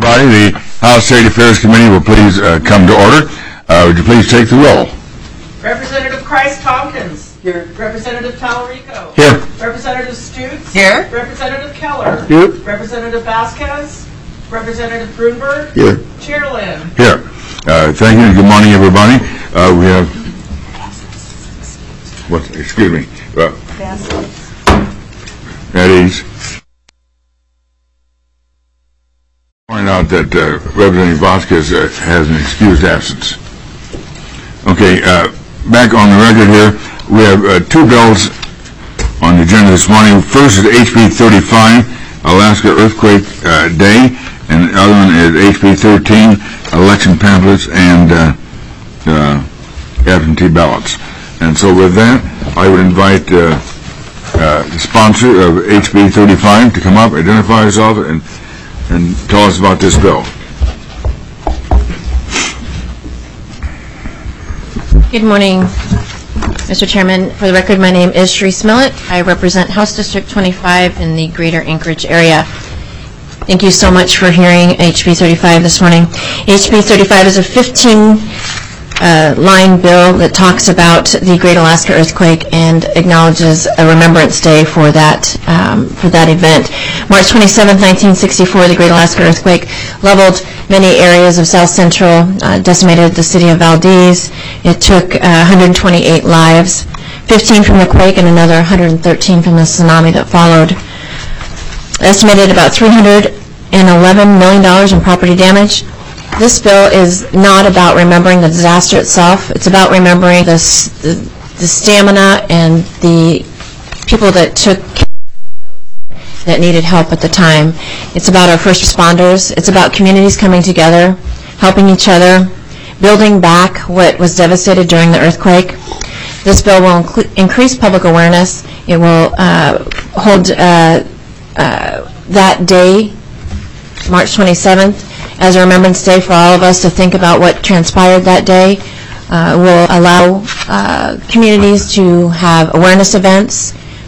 everybody. The House State Affairs Committee will please come to order. Would you please take the roll? Representative Christ-Tompkins. Here. Representative Talarico. Here. Representative Stutes. Here. Representative Keller. Here. Representative Vasquez. Representative Grunberg. Here. Chair Lynn. Here. Thank you. Good morning, everybody. We have... What? Excuse me. At ease. Point out that Representative Vasquez has an excused absence. Okay, back on the record here, we have two bills on the agenda this morning. First is HB 35, Alaska Earthquake Day, and the other one is HB 13, election pamphlets and absentee ballots. And so with that, I would invite the sponsor of HB 35 to come up, identify herself, and tell us about this bill. Good morning, Mr. Chairman. For the record, my name is Cherise Millett. I represent House District 25 in the Greater Anchorage area. Thank you so much for hearing HB 35 this morning. HB 35 is a 15-line bill that talks about the Great Alaska Earthquake and acknowledges a Remembrance Day for that event. March 27, 1964, the Great Alaska Earthquake leveled many areas of South Central, decimated the city of Valdez. It took 128 lives, 15 from the quake and another 113 from the tsunami that followed. Estimated about $311 million in property damage. This bill is not about remembering the disaster itself. It's about remembering the stamina and the people that took care of those that needed help at the time. It's about our first responders. It's about communities coming together, helping each other, building back what was devastated during the earthquake. This bill will increase public awareness. It will hold that day, March 27th, as a Remembrance Day for all of us to think about what transpired that day. Will allow communities to have awareness events,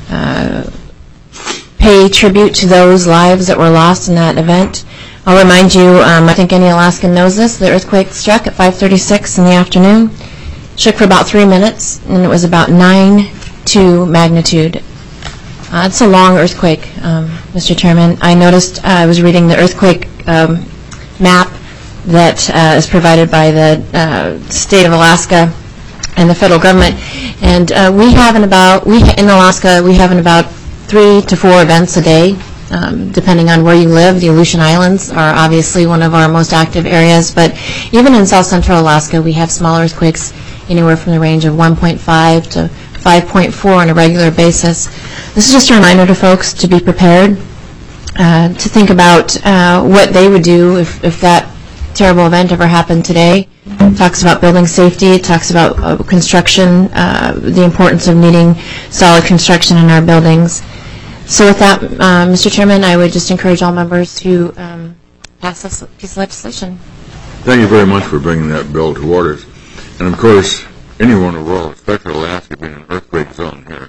pay tribute to those lives that were lost in that event. I'll remind you, I think any Alaskan knows this, the earthquake struck at 5:36 in the afternoon, shook for about 3 minutes, and it was about 9.2 magnitude. It's a long earthquake, Mr. Chairman. I noticed, I was reading the earthquake map that is provided by the state of Alaska and the federal government, and in Alaska we have about 3 to 4 events a day, depending on where you live. The Aleutian Islands are obviously one of our most active areas, but even in South Central Alaska we have small earthquakes anywhere from the range of 1.5 to 5.4 on a regular basis. This is just a reminder to folks to be prepared, to think about what they would do if that terrible event ever happened today. It talks about building safety. It talks about construction, the importance of needing solid construction in our buildings. So with that, Mr. Chairman, I would just encourage all members to pass this piece of legislation. Thank you very much for bringing that bill to orders. And of course, anyone in the world, especially Alaska being an earthquake zone here,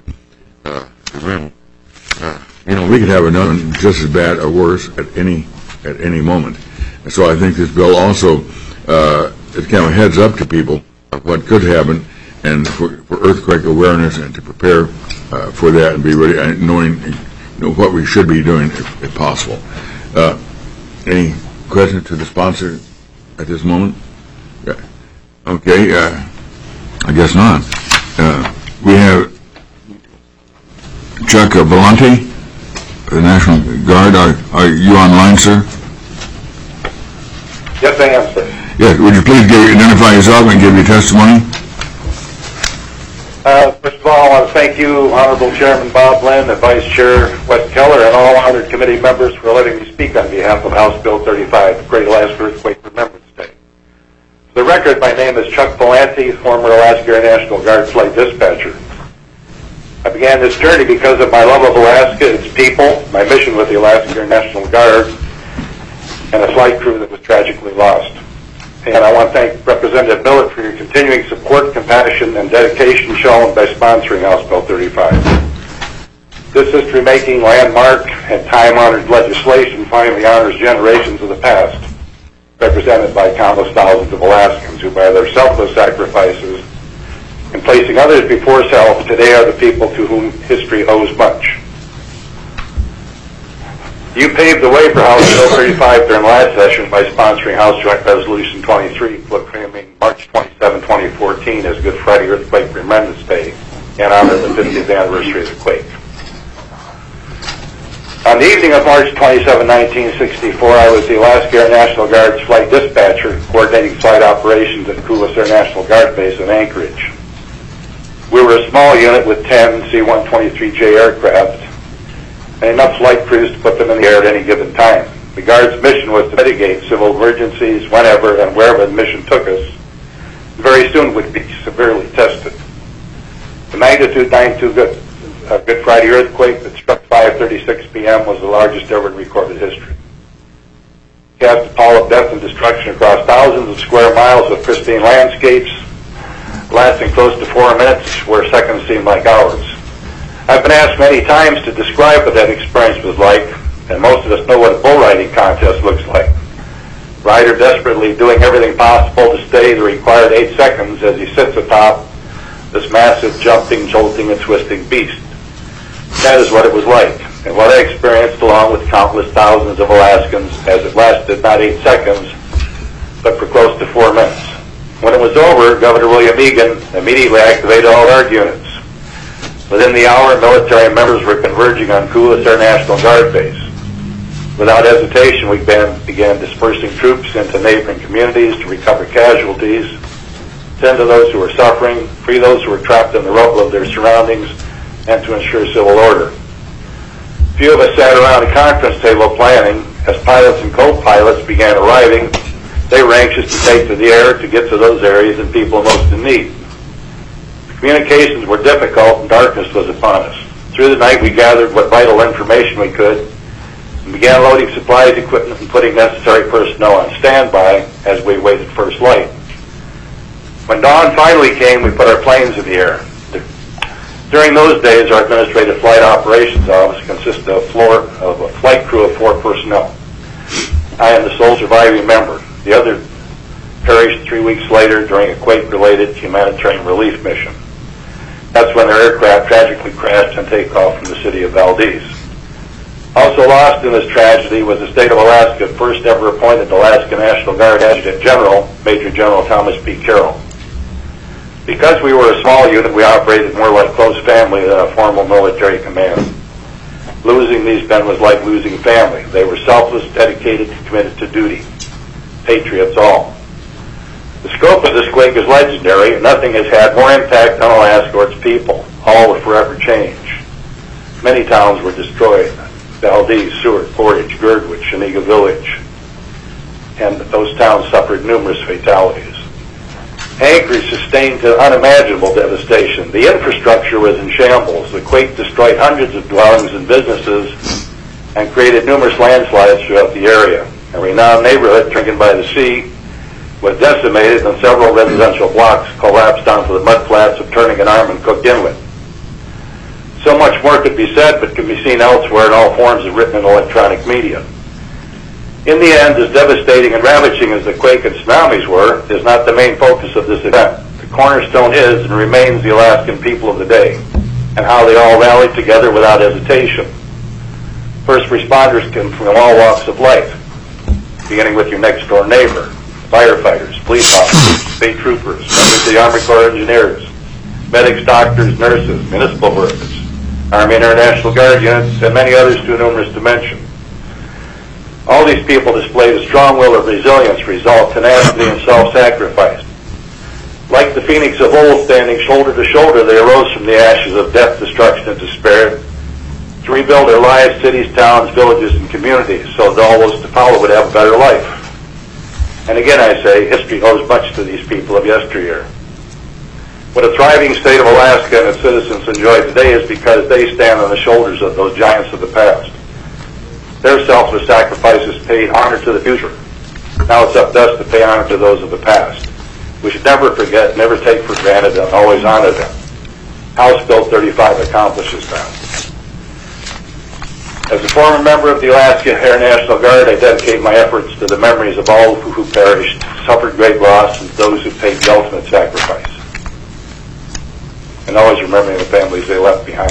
we could have another one just as bad or worse at any moment. And so I think this bill also it kind of heads up to people of what could happen, and for earthquake awareness, and to prepare for that and be ready, and knowing what we should be doing if possible. Any questions to the sponsor at this moment? Yeah. Okay. I guess not. We have Chuck Volante, the National Guard. Are you online, sir? Yes, I am, sir. Yes. Would you please identify yourself and give your testimony? First of all, I want to thank you, Honorable Chairman Bob Lynn, and Vice Chair Wes Keller, and all honored committee members for letting me speak on behalf of House Bill 35, Great Alaska Earthquake Remembrance Day. For the record, my name is Chuck Volante, former Alaska Air National Guard flight dispatcher. I began this journey because of my love of Alaska, its people, my mission with the Alaska Air National Guard, and a flight crew that was tragically lost. And I want to thank Representative Millett for your continuing support, compassion, and dedication shown by sponsoring House Bill 35. This history-making, landmark, and time-honored legislation finally honors generations of the past represented by countless thousands of Alaskans who, by their selfless sacrifices and placing others before self, today are the people to whom history owes much. You paved the way for House Bill 35 during last session by sponsoring House Joint Resolution 23, proclaiming March 27, 2014 as Good Friday Earthquake Remembrance Day in honor of the 50th anniversary of the quake. On the evening of March 27, 1964, I was the Alaska Air National Guard's flight dispatcher coordinating flight operations at Kulis Air National Guard Base in Anchorage. We were a small unit with 10 C-123J aircraft and enough flight crews to put them in the air at any given time. The Guard's mission was to mitigate civil emergencies whenever and wherever the mission took us, and very soon would be severely tested. The magnitude 9.2 Good Friday earthquake that struck 5:36 p.m. was the largest ever in recorded history. It cast a pall of death and destruction across thousands of square miles of pristine landscapes, lasting close to 4 minutes, where seconds seemed like hours. I've been asked many times to describe what that experience was like, and most of us know what a bull riding contest looks like. Rider desperately doing everything possible to stay the required 8 seconds as he sits atop this massive jumping, jolting, and twisting beast. That is what it was like, and what I experienced along with countless thousands of Alaskans as it lasted not 8 seconds, but for close to 4 minutes. When it was over, Governor William Egan immediately activated all Guard units. Within the hour, military members were converging on Kulis Air National Guard Base. Without hesitation, we began dispersing troops into neighboring communities to recover casualties, tend to those who were suffering, free those who were trapped in the rubble of their surroundings, and to ensure civil order. Few of us sat around a conference table planning. As pilots and co-pilots began arriving, they were anxious to take to the air to get to those areas and people most in need. Communications were difficult and darkness was upon us. Through the night, we gathered what vital information we could and began loading supplies, equipment, and putting necessary personnel on standby as we awaited first light. When dawn finally came, we put our planes in the air. During those days, our administrative flight operations office consisted of a flight crew of 4 personnel. I am the sole surviving member. The other perished 3 weeks later during a quake-related humanitarian relief mission. That's when their aircraft tragically crashed on takeoff from the city of Valdez. Also lost in this tragedy was the state of Alaska first ever appointed Alaska National Guard Adjutant General, Major General Thomas P. Carroll. Because we were a small unit, we operated more like close family than a formal military command. Losing these men was like losing family. They were selfless, dedicated, and committed to duty. Patriots all. The scope of this quake is legendary, and nothing has had more impact on Alaska or its people. All will forever change. Many towns were destroyed. Valdez, Seward, Portage, Girdwood, Shaniga Village. And those towns suffered numerous fatalities. Anchorage sustained unimaginable devastation. The infrastructure was in shambles. The quake destroyed hundreds of dwellings and businesses and created numerous landslides throughout the area. A renowned neighborhood, Trinken by the Sea, was decimated and several residential blocks collapsed onto the mudflats of Turning and Arm and Cook Inlet. So much more could be said, but can be seen elsewhere in all forms of written and electronic media. In the end, as devastating and ravaging as the quake and tsunamis were, is not the main focus of this event. The cornerstone is and remains the Alaskan people of the day, and how they all rallied together without hesitation. First responders come from all walks of life, beginning with your next door neighbor, firefighters, police officers, state troopers, members of the Army Corps of Engineers, medics, doctors, nurses, municipal workers, Army and Air National Guard units, and many others too numerous to mention. All these people displayed a strong will of resilience, resolve, tenacity, and self-sacrifice. Like the phoenix of old, standing shoulder to shoulder, they arose from the ashes of death, destruction, and despair to rebuild their lives, cities, towns, villages, and communities so that all those to follow would have a better life. And again, I say, history owes much to these people of yesteryear. What a thriving state of Alaska and its citizens enjoy today is because they stand on the shoulders of those giants of the past. Their selfless sacrifices paid honor to the future. Now it's up to us to pay honor to those of the past. We should never forget, never take for granted, and always honor them. House Bill 35 accomplishes that. As a former member of the Alaska Air National Guard, I dedicate my efforts to the memories of all who perished, suffered great loss, and those who paid the ultimate sacrifice. And always remembering the families they left behind.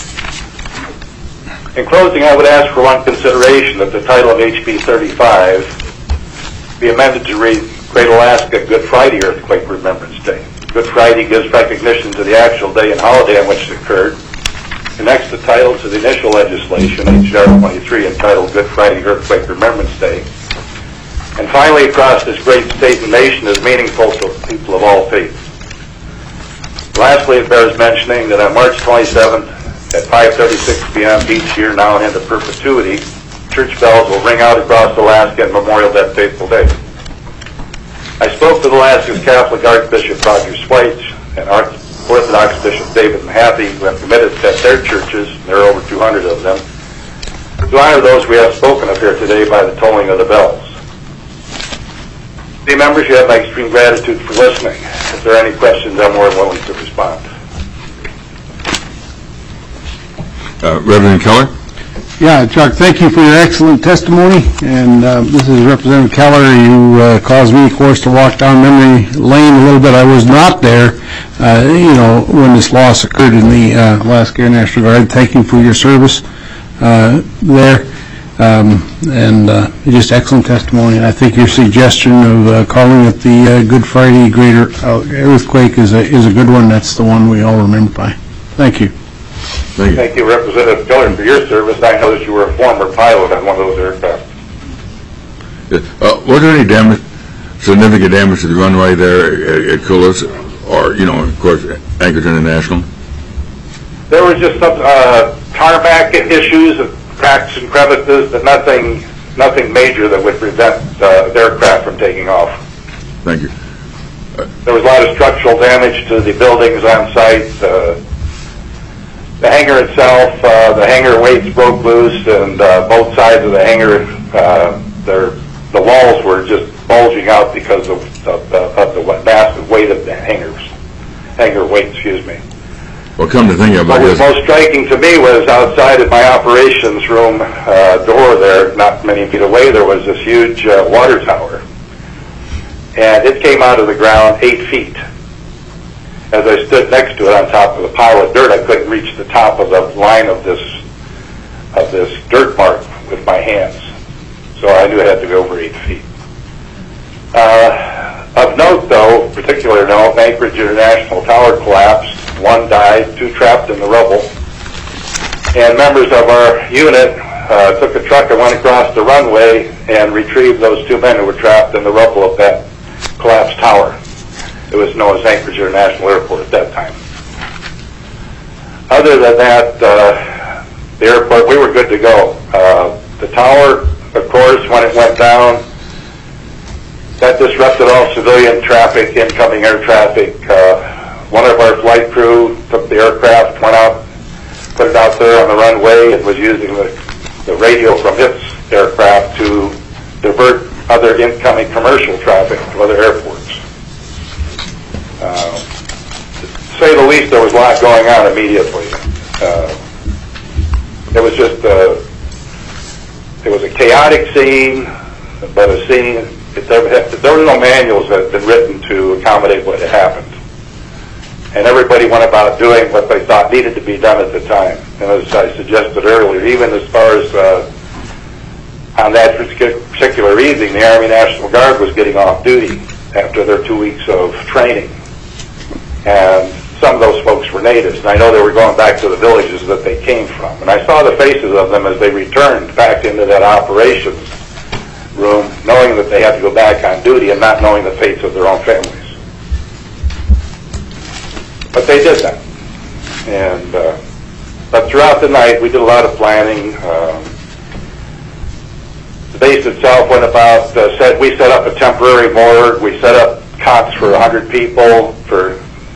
In closing, I would ask for one consideration that the title of HB 35 be amended to read Great Alaska Good Friday Earthquake Remembrance Day. Good Friday gives recognition to the actual day and holiday on which it occurred, connects the title to the initial legislation, H.R. 23, entitled Good Friday Earthquake Remembrance Day, and finally, across this great state and nation, is meaningful to people of all faiths. Lastly, it bears mentioning that on March 27th at 5:36 p.m. each year now and into perpetuity, church bells will ring out across Alaska and memorial that fateful day. I spoke with Alaska's Catholic Archbishop Roger Schweitz and Orthodox Bishop David Mahaffey, who have committed at their churches, there are over 200 of them, to honor those we have spoken of here today by the tolling of the bells. Dear members, you have my extreme gratitude for listening. If there are any questions, I'm more than willing to respond. Reverend Keller? Yeah, Chuck, thank you for your excellent testimony. And this is Representative Keller. You caused me, of course, to walk down memory lane a little bit. I was not there, when this loss occurred in the Alaska Air National Guard. Thank you for your service there. Just excellent testimony. And I think your suggestion of calling it the Good Friday Greater Earthquake is a good one. That's the one we all remember by. Thank you. Thank you, Representative Keller, for your service. I know that you were a former pilot on one of those aircraft. Was there any significant damage to the runway there at Cullis, or, of course, Anchorage International? There were just some tarmac issues, cracks and crevices, but nothing major that would prevent the aircraft from taking off. Thank you. There was a lot of structural damage to the buildings on site. The hangar itself, the hangar weights broke loose, and both sides of the hangar, the walls were just bulging out because of the massive weight of the hangar weight, excuse me. Well, come to think about What it, was most striking to me was outside of my operations room door there, not many feet away, there was this huge water tower. And it came out of the ground 8 feet. As I stood next to it on top of a pile of dirt, I couldn't reach the top of the line of this dirt mark with my hands. So I knew I had to go over 8 feet. Of note, though, particular note, Anchorage International Tower collapsed. 1 died, 2 trapped in the rubble. And members of our unit took a truck and went across the runway and retrieved those 2 men who were trapped in the rubble of that collapsed tower. It was known as Anchorage International Airport at that time. Other than that, the airport, we were good to go. The tower, of course, when it went down, that disrupted all civilian traffic, incoming air traffic. One of our flight crew took the aircraft, went out, put it out there on the runway, and was using the radio from its aircraft to divert other incoming commercial traffic to other airports. To say the least, there was a lot going on immediately. It was just it was a chaotic scene, but a scene. There were no manuals that had been written to accommodate what had happened, and everybody went about doing what they thought needed to be done at the time. And as I suggested earlier, even as far as on that particular evening, the Army National Guard was getting off duty after their 2 weeks of training. And some of those folks were natives, and I know they were going back to the villages that they came from. And I saw the faces of them as they returned back into that operations room, knowing that they had to go back on duty and not knowing the fates of their own families. But they did that. And but throughout the night, we did a lot of planning. The base itself went about, we set up a temporary morgue. We set up cots for 100 people for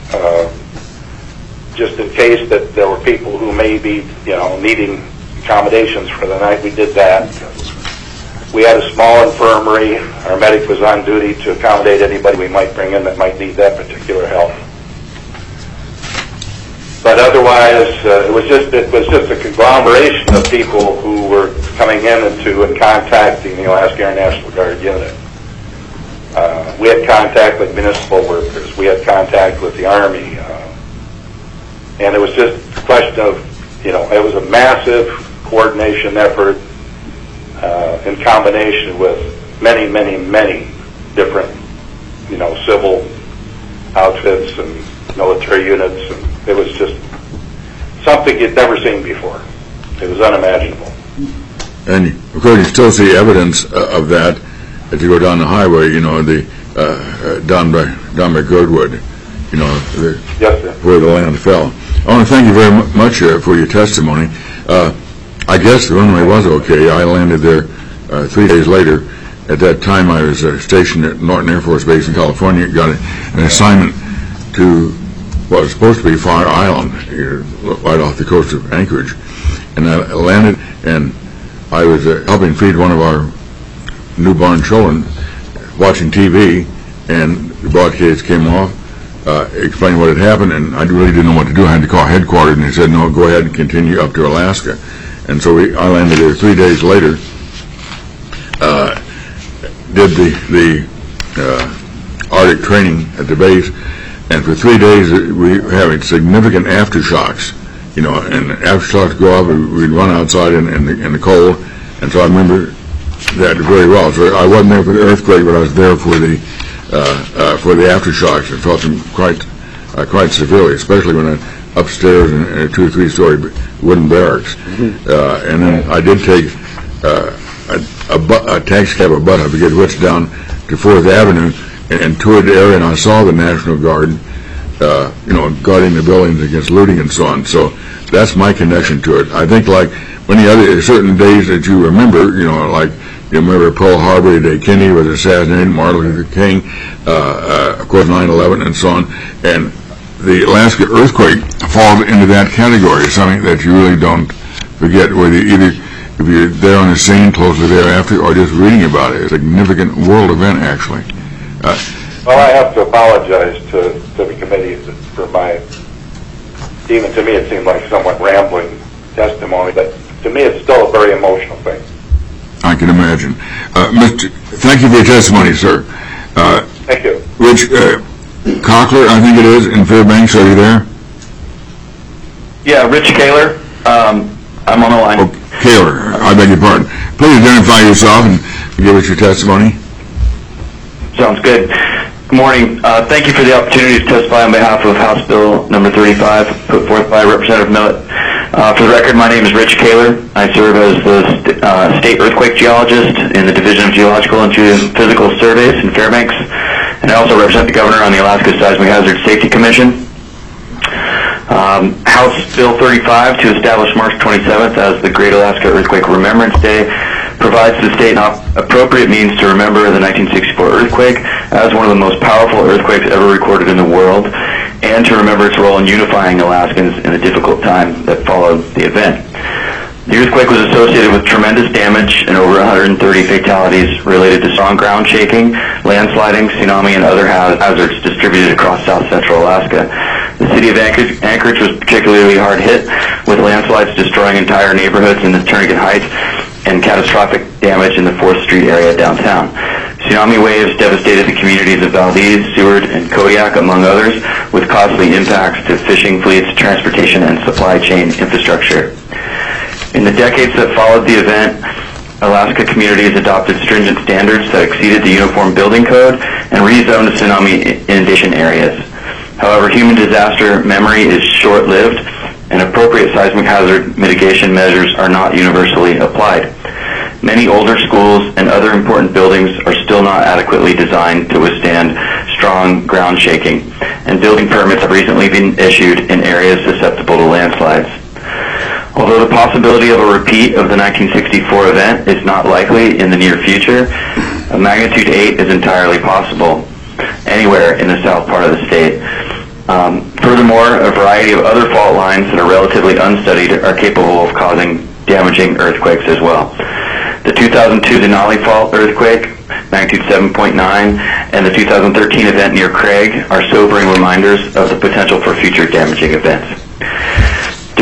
just in case that there were people who may be, needing accommodations for the night. We did that. We had a small infirmary. Our medic was on duty to accommodate anybody we might bring in that might need that particular help. But otherwise, it was just a conglomeration of people who were coming into and contacting the Alaska Air National Guard unit. We had contact with municipal workers. We had contact with the Army. And it was just a question of, it was a massive coordination effort in combination with many, many, many different, civil outfits and military units. And it was just something you'd never seen before. It was unimaginable. And of course, you still see evidence of that as you go down the highway. Down by Girdwood. Yes, sir. Where the land fell. I want to thank you very much for your testimony. I guess the runway was okay. I landed there 3 days later. At that time, I was stationed at Norton Air Force Base in California. Got an assignment to what was supposed to be Fire Island, right off the coast of Anchorage. And I landed, and I was helping feed one of our newborn children, watching TV, and the broadcast came off, explained what had happened, and I really didn't know what to do. I had to call headquarters, and they said, no, go ahead and continue up to Alaska. And so I landed there 3 days later, did the Arctic training at the base, and for 3 days we were having significant aftershocks, and aftershocks go off, we'd run outside in the cold, and so I remember that very well. So I wasn't there for the earthquake, but I was there for the aftershocks, and felt them quite severely, especially when I upstairs in a 2 or 3 story wooden barracks. And then I did take a taxi cab, I forget which, down to 4th Avenue and toured the area, and I saw the National Guard, guarding the buildings against looting and so on. So that's my connection to it. I think like many other certain days that you remember, like you remember Pearl Harbor Day, Kennedy was assassinated, Martin Luther King, of course 9/11 and so on, and the Alaska earthquake falls into that category, something that you really don't forget, whether if you're there on the scene, closely thereafter, or just reading about it. It's a significant world event, actually. Well, I have to apologize to the committee for even to me it seemed like somewhat rambling testimony, but to me it's still a very emotional thing. I can imagine. Thank you for your testimony, sir. Thank you. Rich Cockler, I think it is, in Fairbanks. Are you there? Yeah, Rich Kaler. I'm on the line. Oh, Kaler, I beg your pardon. Please identify yourself and give us your testimony. Sounds good. Good morning. Thank you for the opportunity to testify on behalf of House Bill number 35, put forth by Representative Millett. For the record, my name is Rich Kaler. I serve as the state earthquake geologist in the Division of Geological and Geophysical Surveys in Fairbanks, and I also represent the governor on the Alaska Seismic Hazard Safety Commission. House Bill 35, to establish March 27th as the Great Alaska Earthquake Remembrance Day, provides the state appropriate means to remember the 1964 earthquake as one of the most powerful earthquakes ever recorded in the world, and to remember its role in unifying Alaskans in the difficult time that followed the event. The earthquake was associated with tremendous damage and over 130 fatalities related to strong ground shaking, landsliding, tsunami, and other hazards distributed across south-central Alaska. The city of Anchorage was particularly hard hit, with landslides destroying entire neighborhoods in the Turnagain Heights and catastrophic damage in the 4th Street area downtown. Tsunami waves devastated the communities of Valdez, Seward, and Kodiak, among others, with costly impacts to fishing fleets, transportation, and supply chain infrastructure. In the decades that followed the event, Alaska communities adopted stringent standards that exceeded the Uniform Building Code and rezoned tsunami inundation areas. However, human disaster memory is short-lived, and appropriate seismic hazard mitigation measures are not universally applied. Many older schools and other important buildings are still not adequately designed to withstand strong ground shaking, and building permits have recently been issued in areas susceptible to landslides. Although the possibility of a repeat of the 1964 event is not likely in the near future, a magnitude 8 is entirely possible anywhere in the south part of the state. Furthermore, a variety of other fault lines that are relatively unstudied are capable of causing damaging earthquakes as well. The 2002 Denali Fault earthquake, magnitude 7.9, and the 2013 event near Craig are sobering reminders of the potential for future damaging events.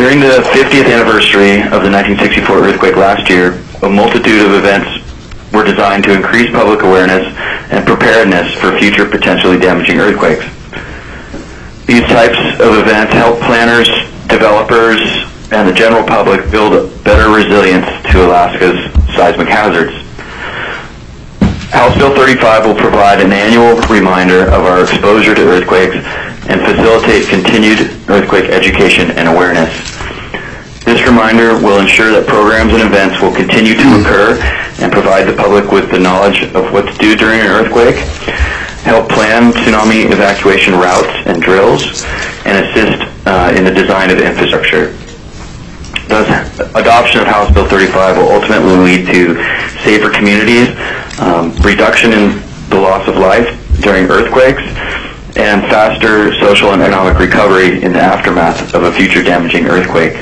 During the 50th anniversary of the 1964 earthquake last year, a multitude of events were designed to increase public awareness and preparedness for future potentially damaging earthquakes. These types of events help planners, developers, and the general public build better resilience to Alaska's seismic hazards. House Bill 35 will provide an annual reminder of our exposure to earthquakes and facilitate continued earthquake education and awareness. This reminder will ensure that programs and events will continue to occur and provide the public with the knowledge of what to do during an earthquake, help plan tsunami evacuation routes and drills, and assist in the design of infrastructure. Thus, adoption of House Bill 35 will ultimately lead to safer communities, reduction in the loss of life during earthquakes, and faster social and economic recovery in the aftermath of a future damaging earthquake.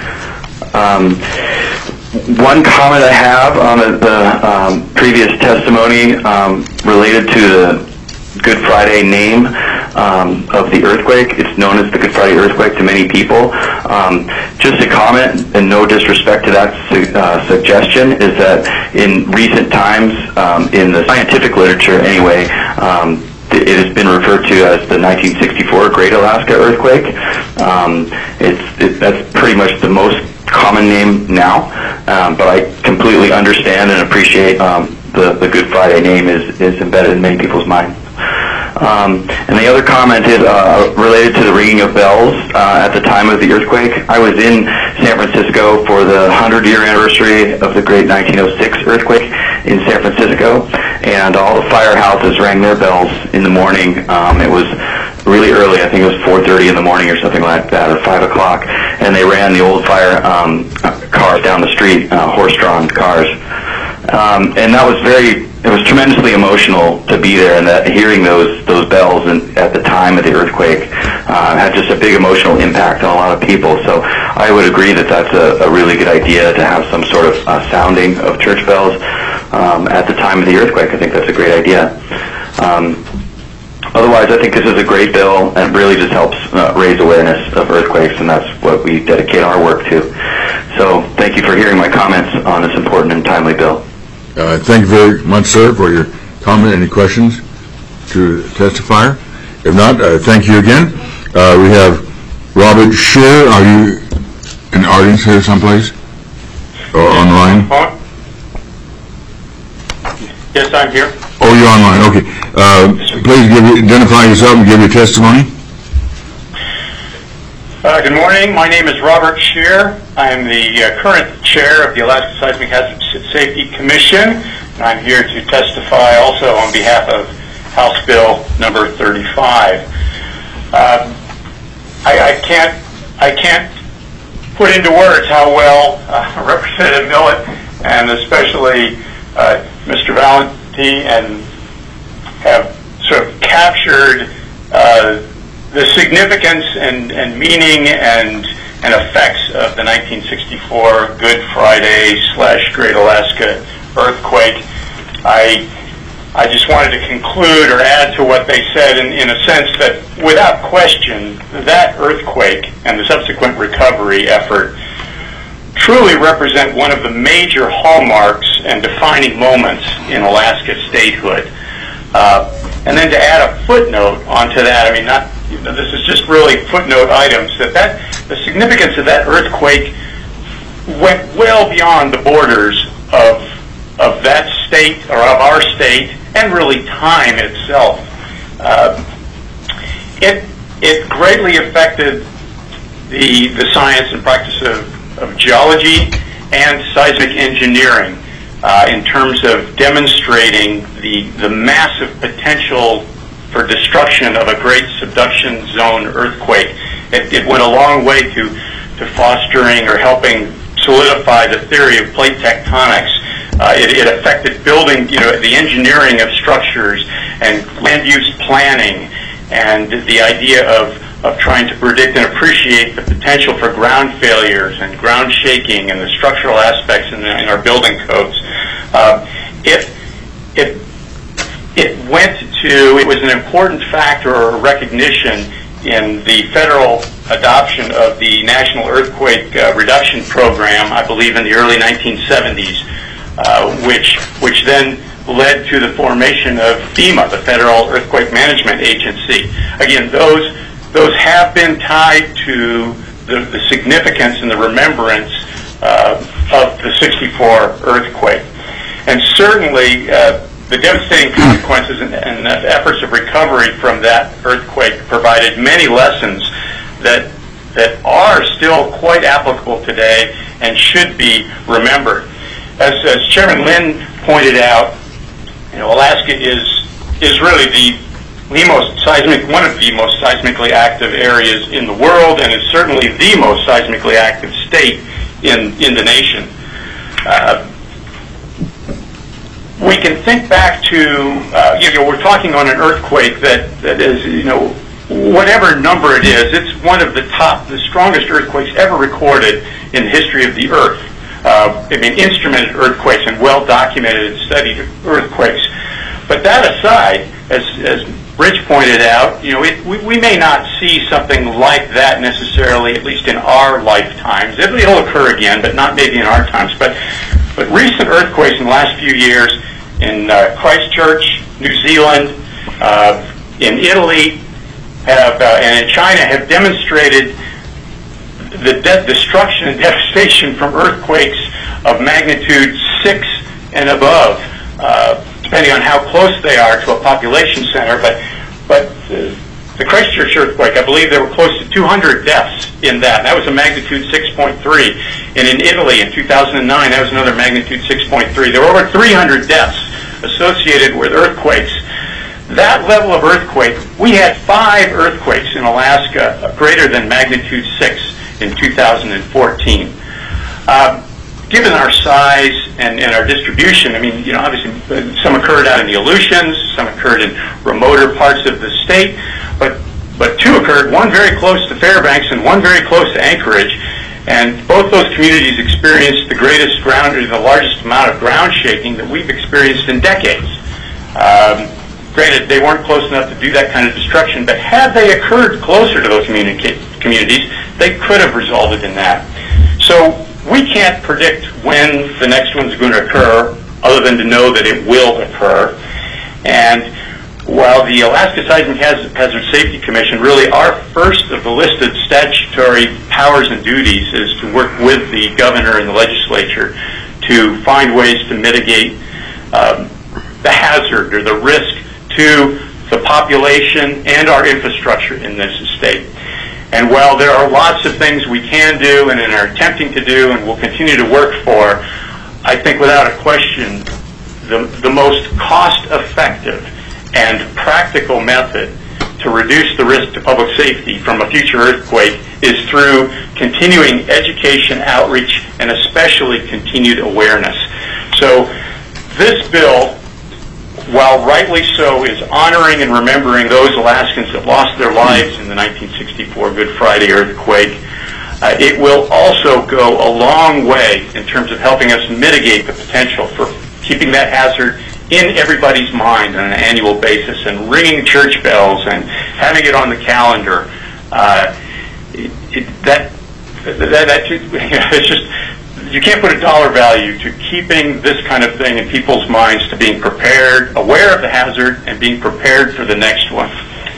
One comment I have on the previous testimony related to the Good Friday name of the earthquake. It's known as the Good Friday earthquake to many people. Just a comment, and no disrespect to that suggestion, is that in recent times, in the scientific literature anyway, it has been referred to as the 1964 Great Alaska Earthquake. That's pretty much the most common name now, but I completely understand and appreciate the Good Friday name is embedded in many people's minds. And the other comment is related to the ringing of bells at the time of the earthquake. I was in San Francisco for the 100-year anniversary of the great 1906 earthquake in San Francisco, and all the firehouses rang their bells in the morning. It was really early. I think it was 4:30 in the morning or something like that, or 5 o'clock, and they ran the old fire cars down the street, horse-drawn cars. And that was it was tremendously emotional to be there, and that hearing those bells at the time of the earthquake had just a big emotional impact on a lot of people. So I would agree that that's a really good idea to have some sort of sounding of church bells at the time of the earthquake. I think that's a great idea. Otherwise, I think this is a great bill, and it really just helps raise awareness of earthquakes, and that's what we dedicate our work to. So thank you for hearing my comments on this important and timely bill. Thank you very much, sir, for your comment. Any questions to the testifier? If not, thank you again. We have Robert Scheer. Are you in the audience here someplace? Or online? Yes, I'm here. Oh, you're online. Okay. Please identify yourself and give your testimony. Good morning. My name is Robert Scheer. I am the current chair of the Alaska Seismic Hazard Safety Commission, and I'm here to testify also on behalf of House Bill number 35. I can't put into words how well Representative Millett and especially Mr. Valenti and have sort of captured the significance and meaning and effects of the 1964 Good Friday / Great Alaska earthquake. I just wanted to conclude or add to what they said in a sense that without question that earthquake and the subsequent recovery effort truly represent one of the major hallmarks and defining moments in Alaska statehood. And then to add a footnote onto that, I mean, this is just really footnote items, that the significance of that earthquake went well beyond the borders of that state, or of our state, and really time itself. It greatly affected the science and practice of geology and seismic engineering in terms of demonstrating the massive potential for destruction of a great subduction zone earthquake. It went a long way to fostering or helping solidify the theory of plate tectonics. It affected building, the engineering of structures and land use planning, and the idea of trying to predict and appreciate the potential for ground failures and ground shaking and the structural aspects in our building codes. It was an important factor or recognition in the federal adoption of the National Earthquake Reduction Program, I believe in the early 1970s, which then led to the formation of FEMA, the Federal Earthquake Management Agency. Again, those have been tied to the significance and the remembrance of the 64 earthquake. And certainly the devastating consequences and efforts of recovery from that earthquake provided many lessons that are still quite applicable today and should be remembered. As Chairman Lynn pointed out, Alaska is really one of the most seismically active areas in the world, and is certainly the most seismically active state in the nation. We can think back to, we're talking on an earthquake that is, whatever number it is, it's one of the strongest earthquakes ever recorded in the history of the Earth. Instrumented earthquakes and well-documented and studied earthquakes. But that aside, as Rich pointed out, we may not see something like that necessarily, at least in our lifetimes. It'll occur again, but not maybe in our times. But recent earthquakes in the last few years in Christchurch, New Zealand, in Italy, and in China have demonstrated the destruction and devastation from earthquakes of magnitude 6 and above, depending on how close they are to a population center. But the Christchurch earthquake, I believe there were close to 200 deaths in that. That was a magnitude 6.3. And in Italy in 2009, that was another magnitude 6.3. There were over 300 deaths associated with earthquakes. That level of earthquake, we had 5 earthquakes in Alaska greater than magnitude 6 in 2014. Given our size and our distribution, obviously some occurred out in the Aleutians, some occurred in remoter parts of the state, but 2 occurred, one very close to Fairbanks and one very close to Anchorage, and both those communities experienced the largest amount of ground shaking that we've experienced in decades. Granted, they weren't close enough to do that kind of destruction, but had they occurred closer to those communities, they could have resulted in that. So we can't predict when the next one's going to occur, other than to know that it will occur. And while the Alaska Seismic Hazard Safety Commission, really our first of the listed statutory powers and duties is to work with the governor and the legislature to find ways to mitigate the hazard or the risk to the population and our infrastructure in this state. And while there are lots of things we can do and are attempting to do and will continue to work for, I think without a question, the most cost-effective and practical method to reduce the risk to public safety from a future earthquake is through continuing education, outreach, and especially continued awareness. So this bill, while rightly so, is honoring and remembering those Alaskans that lost their lives in the 1964 Good Friday earthquake. It will also go a long way in terms of helping us mitigate the potential for keeping that hazard in everybody's mind on an annual basis and ringing church bells and having it on the calendar. It's just, you can't put a dollar value to keeping this kind of thing in people's minds, to being prepared, aware of the hazard, and being prepared for the next one.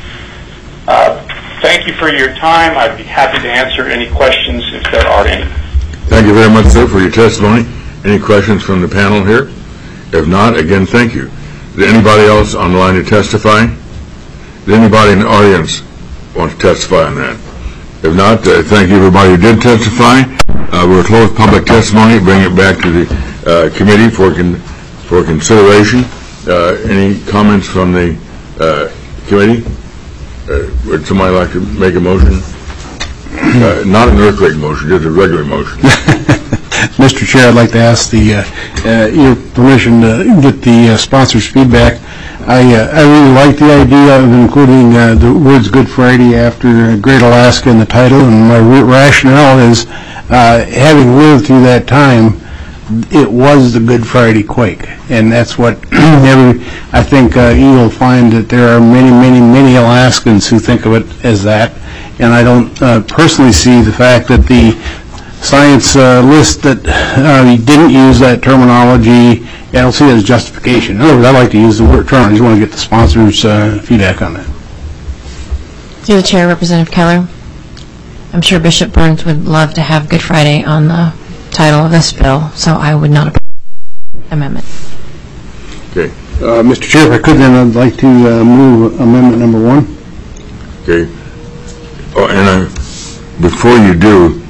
Thank you for your time. I'd be happy to answer any questions if there are any. Thank you very much, sir, for your testimony. Any questions from the panel here? If not, again, thank you. Is anybody else on the line to testify? Does anybody in the audience want to testify on that? If not, thank you everybody who did testify. We'll close public testimony, bring it back to the committee for consideration. Any comments from the committee? Would somebody like to make a motion? Not an earthquake motion, just a regular motion. Mr. Chair, I'd like to ask your permission to get the sponsors' feedback. I really like the idea of including the words Good Friday after Great Alaska in the title, and my rationale is, having lived through that time it was the Good Friday quake, and that's what I think you'll find that there are many, many, many Alaskans who think of it as that, and I don't personally see the fact that the science list that didn't use that terminology. I don't see it as justification. In other words, I like to use the word term. I just want to get the sponsors' feedback on that. Through the chair, Representative Keller, I'm sure Bishop Burns would love to have Good Friday on the title of this bill, so I would not approve the amendment. Okay. Mr. Chair, if I could, then I'd like to move amendment number 1. Okay. Oh, and before you do,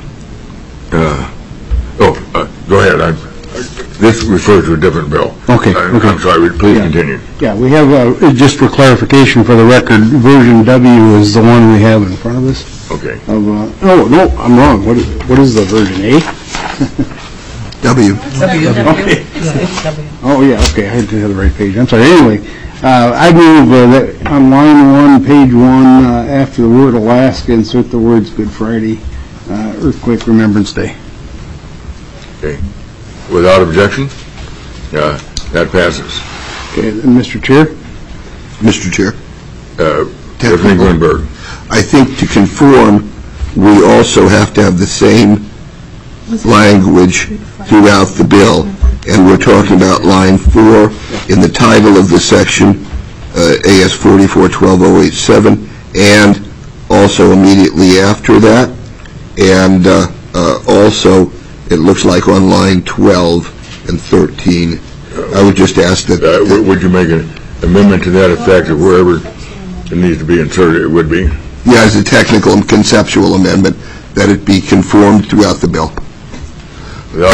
go ahead. This refers to a different bill. Okay. I'm sorry. Please continue. Yeah, we have, just for clarification for the record, version W is the one we have in front of us. Okay. No, I'm wrong. What is the version? A? W. Okay. Oh, yeah, okay, I didn't have the right page. I'm sorry. Anyway, I move that on line 1, page 1, after the word Alaska, insert the words Good Friday, Earthquake Remembrance Day. Okay. Without objection, that passes. Okay, and Mr. Chair? Mr. Chair, Tiffany Greenberg. I think to conform, we also have to have the same language throughout the bill, and we're talking about line 4 in the title of the section, AS 44-12087, and also immediately after that, and also it looks like on line 12 and 13. I would just ask that... would you make an amendment to that effect of wherever it needs to be inserted, it would be? Yeah, as a technical and conceptual amendment, that it be conformed throughout the bill. Without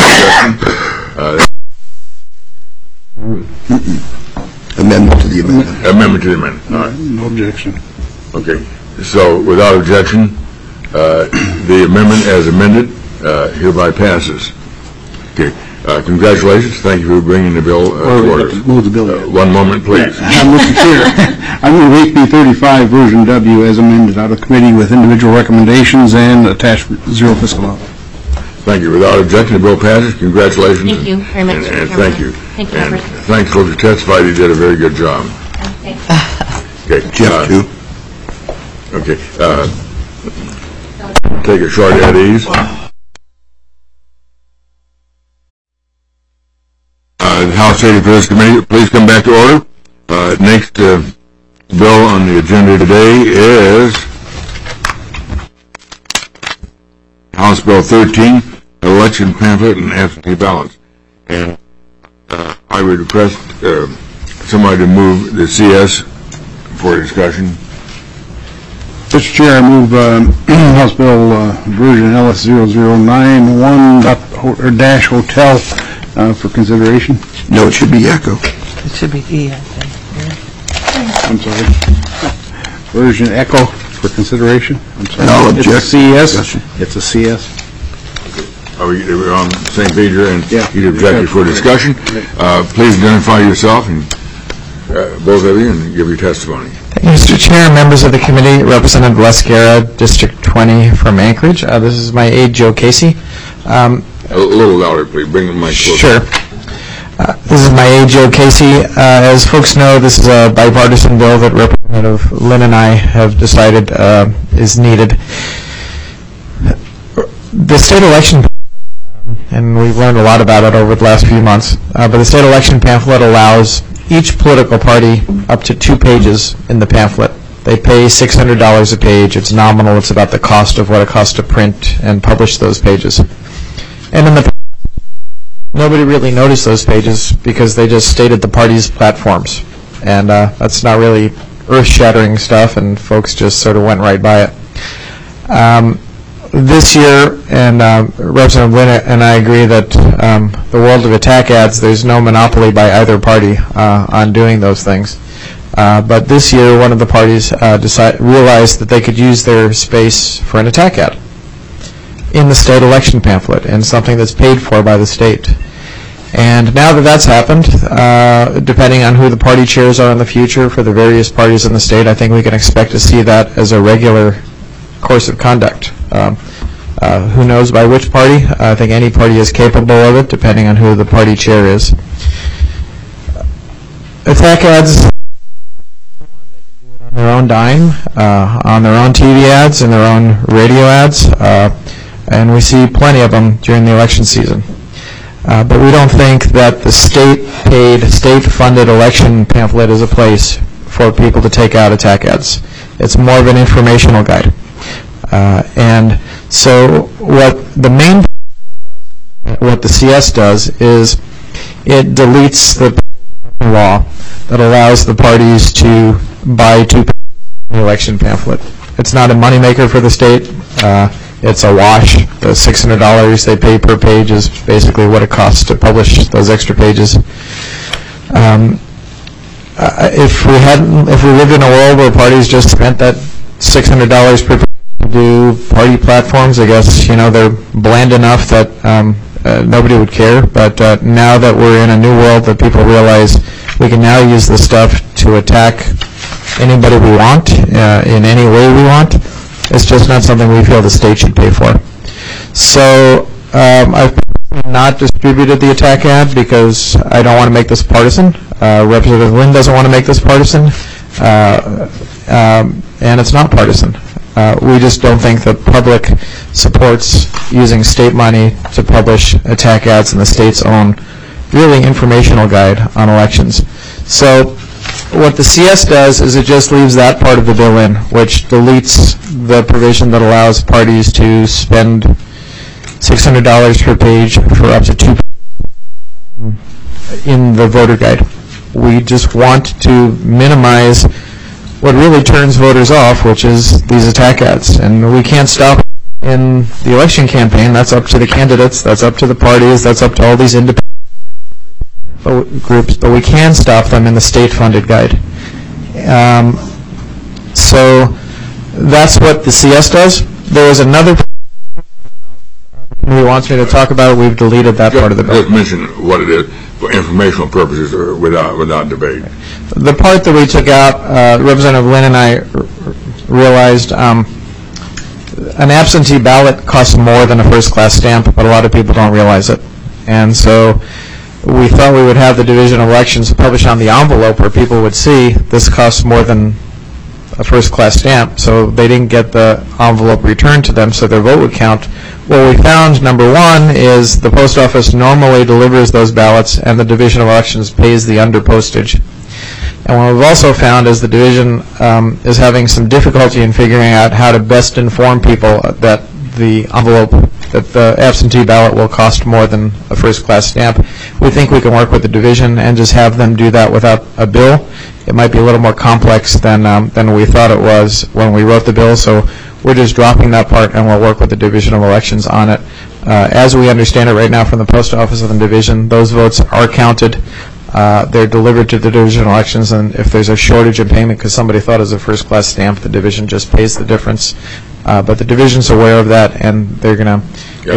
objection? Amendment to the amendment. Amendment to the amendment. All right. No objection. Okay. So, without objection, the amendment as amended hereby passes. Okay. Congratulations. Thank you for bringing the bill to order. Move the bill yet. One moment, please. Mr. Chair, I move HB 35 version W as amended out of committee with individual recommendations and attached 0 fiscal out. Thank you. Without objection, the bill passes. Congratulations. Thank you very much. And thank you. Thank you, and members. thanks, folks who testified. You did a very good job. Okay. Jeff, too. Okay. Take a short at ease. The House State Affairs Committee, please come back to order. Next bill on the agenda today is House Bill 13, Election Pamphlet and Absentee Ballots. And I would request somebody to move the CS for discussion. Mr. Chair, I move House Bill version LS0091-hotel for consideration. No, it should be ECHO. It should be E, I think. I'm sorry. Version ECHO for consideration. I'm sorry. And I'll object. It's a CS. Discussion. It's a CS. Are we on the same page here? And Yeah. you'd object for discussion. Please identify yourself, and both of you, and give your testimony. Thank you, Mr. Chair, members of the committee, Representative Les Guerra, District 20 from Anchorage. This is my aide, Joe Casey. A little louder, please. Bring the mic closer. Sure. This is my aide, Joe Casey. As folks know, this is a bipartisan bill that Representative Lynn and I have decided is needed. The state election, and we've learned a lot about it over the last few months, but the state election pamphlet allows each political party up to 2 pages in the pamphlet. They pay $600 a page. It's nominal. It's about the cost of what it costs to print and publish those pages. And in the nobody really noticed those pages because they just stated the party's platforms. And that's not really earth-shattering stuff, and folks just sort of went right by it. This year, and Representative Lynn and I agree that the world of attack ads, there's no monopoly by either party on doing those things. But this year, one of the parties realized that they could use their space for an attack ad in the state election pamphlet, and something that's paid for by the state. And now that that's happened, depending on who the party chairs are in the future for the various parties in the state, I think we can expect to see that as a regular course of conduct. Who knows by which party? I think any party is capable of it, depending on who the party chair is. Attack ads on their own dime, on their own TV ads and their own radio ads, and we see plenty of them during the election season. But we don't think that the state-paid, state-funded election pamphlet is a place for people to take out attack ads. It's more of an informational guide. And so what the CS does is it deletes the law that allows the parties to buy 2 pages of the election pamphlet. It's not a moneymaker for the state. It's a wash. The $600 they pay per page is basically what it costs to publish those extra pages. If we lived in a world where parties just spent that $600 per page to do party platforms, I guess they're bland enough that nobody would care. But now that we're in a new world, that people realize we can now use this stuff to attack anybody we want in any way we want. It's just not something we feel the state should pay for. So I've not distributed the attack ad because I don't want to make this partisan. Representative Lynn doesn't want to make this partisan, and it's not partisan. We just don't think the public supports using state money to publish attack ads in the state's own really informational guide on elections. So what the CS does is it just leaves that part of the bill in, which deletes the provision that allows parties to spend $600 per page for up to 2 in the voter guide. We just want to minimize what really turns voters off, which is these attack ads. And we can't stop in the election campaign. That's up to the candidates. That's up to the parties. That's up to all these independent groups. But we can stop them in the state-funded guide. So that's what the CS does. There was another who wants me to talk about it. We've deleted that part of the bill. Just mention what it is for informational purposes or without debate. The part that we took out, Representative Lynn and I realized an absentee ballot costs more than a first-class stamp, but a lot of people don't realize it. And so we thought we would have the Division of Elections publish on the envelope where people would see this costs more than a first-class stamp, so they didn't get the envelope returned to them, so their vote would count. What we found, number one, is the post office normally delivers those ballots, and the Division of Elections pays the under postage. And what we've also found is the division is having some difficulty in figuring out how to best inform people that the envelope, that the absentee ballot will cost more than a first-class stamp. We think we can work with the division and just have them do that without a bill. It might be a little more complex than we thought it was when we wrote the bill, so we're just dropping that part and we'll work with the Division of Elections on it. As we understand it right now from the post office of the division, those votes are counted. They're delivered to the Division of Elections, and if there's a shortage in payment because somebody thought it was a first-class stamp, the division just pays the difference. But the division's aware of that, and they're going to...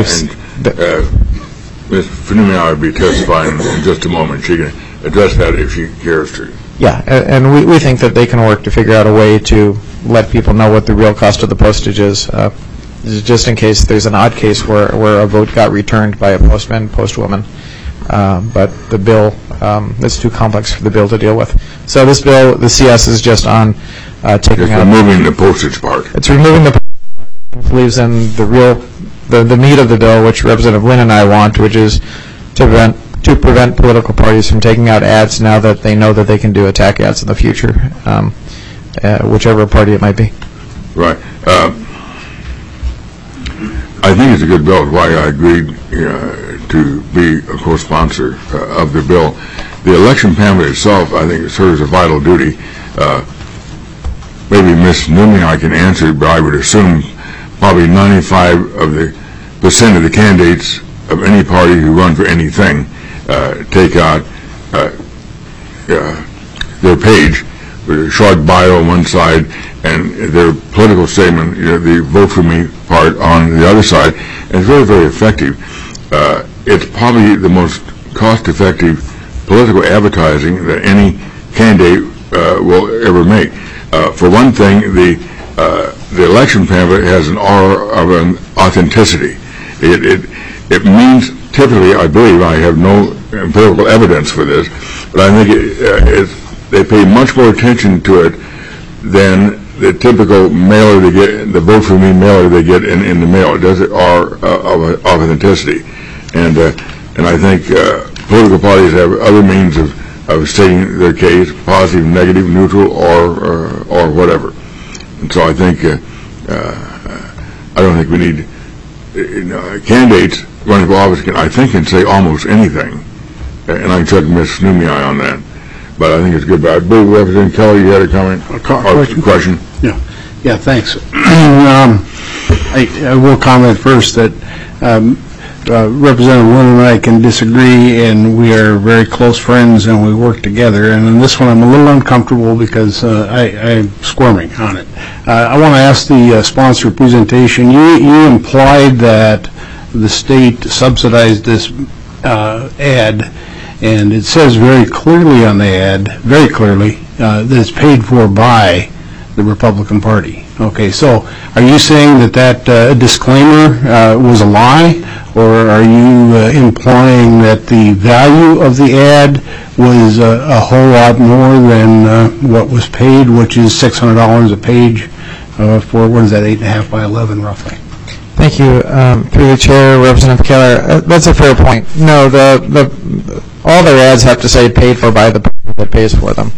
Ms. Funumi will be testifying in just a moment. She can address that if she cares to. Yeah, and we think that they can work to figure out a way to let people know what the real cost of the postage is, just in case there's an odd case where a vote got returned by a postman, postwoman. But the bill, it's too complex for the bill to deal with. So this bill, the CS, is just on taking out... removing the postage part. It's removing the postage part, leaves in the meat of the bill, which Representative Lynn and I want, which is to prevent political parties from taking out ads now that they know that they can do attack ads in the future, whichever party it might be. Right. I think it's a good bill. That's why I agreed to be a co-sponsor of the bill. The election pamphlet itself, I think, serves a vital duty. Maybe Ms. Newman I can answer, but I would assume probably 95% of the candidates of any party who run for anything take out their page with a short bio on one side and their political statement, the vote for me part on the other side. And it's very, very effective. It's probably the most cost-effective political advertising that any candidate will ever make. For one thing, the election pamphlet has an authenticity. It means, typically, I believe, I have no empirical evidence for this, but I think they pay much more attention to it than the typical mailer they get, the Vote For Me mailer they get in the mail. It does it of authenticity. And I think political parties have other means of stating their case, positive, negative, neutral, or whatever. And so I think, I don't think we need, candidates running for office can say almost anything. And I can check Ms. Snoomy on that. But I think it's good. I believe Representative Keller, you had a comment? Question? Yeah, thanks. I will comment first that Representative Lynn and I can disagree, and we are very close friends, and we work together. And in this one, I'm a little uncomfortable because I'm squirming on it. I want to ask the sponsor presentation. You implied that the state subsidized this ad, and it says very clearly on the ad, very clearly, that it's paid for by the Republican Party. Okay, so are you saying that disclaimer was a lie, or are you implying that the value of the ad was a whole lot more than what was paid, which is $600 a page for, what is that, 8.5 by 11 roughly? Thank you. Through the chair, Representative Keller, that's a fair point. No, all their ads have to say paid for by the party that pays for them.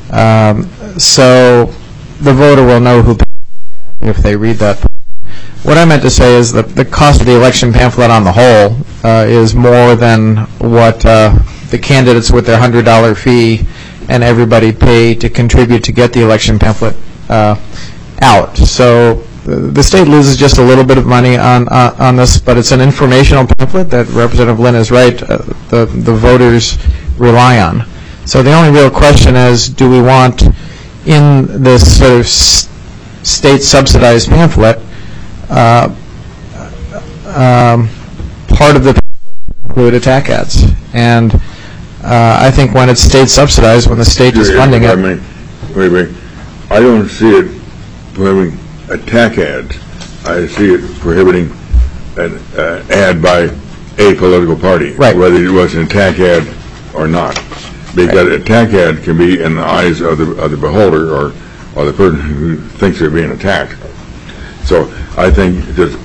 So the voter will know who paid for the ad if they read that. What I meant to say is that the cost of the election pamphlet on the whole is more than what the candidates with their $100 fee and everybody pay to contribute to get the election pamphlet out. So the state loses just a little bit of money on this, but it's an informational pamphlet that Representative Lynn is right, the voters rely on. So the only real question is, do we want in this sort of state-subsidized pamphlet part of the pamphlet to include attack ads? And I think when it's state-subsidized, when the state is funding it... Wait. I don't see it prohibiting attack ads. I see it prohibiting an ad by a political party, right, whether it was an attack ad or not. Because an attack ad can be in the eyes of the beholder or the person who thinks they're being attacked. So I think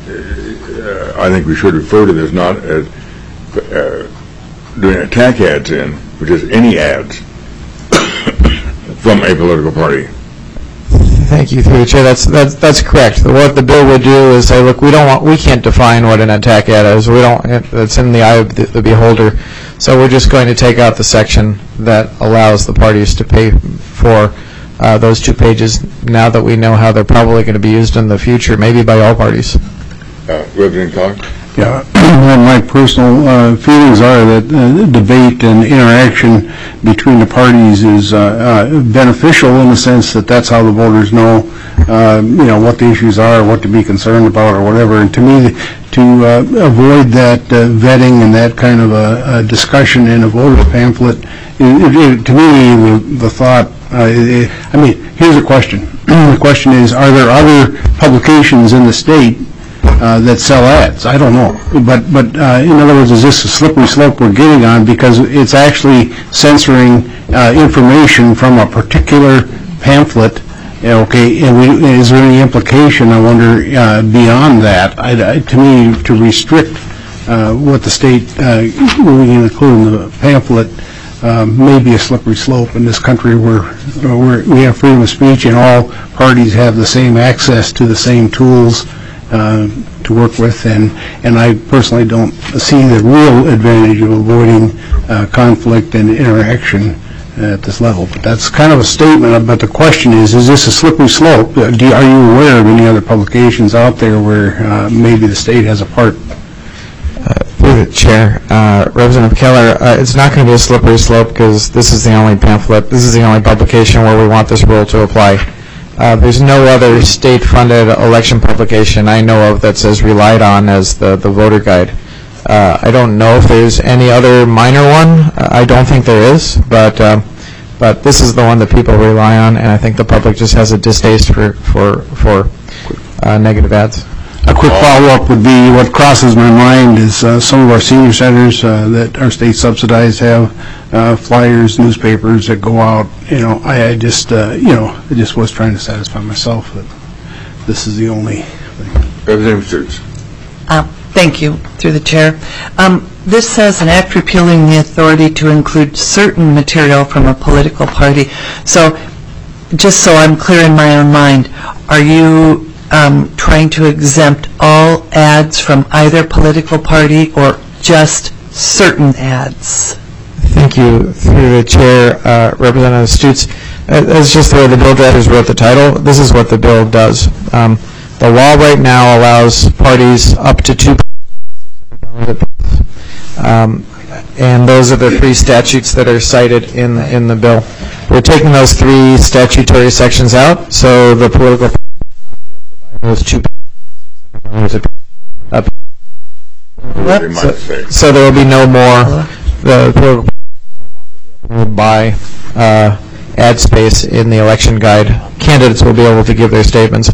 we should refer to this not as doing attack ads in, but just any ads from a political party. Thank you, through the chair. That's correct. What the bill would do is say, look, we can't define what an attack ad is. It's in the eye of the beholder. So we're just going to take out the section that allows the parties to pay for those 2 pages. Now that we know how they're probably going to be used in the future, maybe by all parties. Representative Cox? Yeah, my personal feelings are that debate and interaction between the parties is beneficial in the sense that that's how the voters know, what the issues are, what to be concerned about, or whatever. And to me, to avoid that vetting and that kind of a discussion in a voter pamphlet, to me, the thought, here's a question. The question is, are there other publications in the state that sell ads? I don't know. But in other words, is this a slippery slope we're getting on because it's actually censoring information from a particular pamphlet? Okay, and is there any implication, I wonder, beyond that? To me, to restrict what the state will include in the pamphlet may be a slippery slope in this country where we have freedom of speech and all parties have the same access to the same tools to work with, and I personally don't see the real advantage of avoiding conflict and interaction at this level. But that's kind of a statement, but the question is this a slippery slope? Are you aware of any other publications out there where maybe the state has a part? Through the chair, Representative Keller, it's not going to be a slippery slope because this is the only pamphlet, this is the only publication where we want this rule to apply. There's no other state-funded election publication I know of that's as relied on as the voter guide. I don't know if there's any other minor one. I don't think there is, but this is the one that people rely on, and I think the public just has a distaste for negative ads. A quick follow-up would be, what crosses my mind is some of our senior centers that our state subsidized have flyers, newspapers that go out. I just was trying to satisfy myself that this is the only thing. Representative Sturts. Thank you, through the chair. This says an act repealing the authority to include certain material from a political party. So, just so I'm clear in my own mind, are you trying to exempt all ads from either political party or just certain ads? Thank you, through the chair, Representative Stutes. That's just the way the bill drafters wrote the title. This is what the bill does. The law right now allows parties up to 2, and those are the 3 statutes that are cited in the bill. We're taking those 3 statutory sections out, so the political party those 2. So there will be no more. The political party will buy ad space in the election guide. Candidates will be able to give their statements.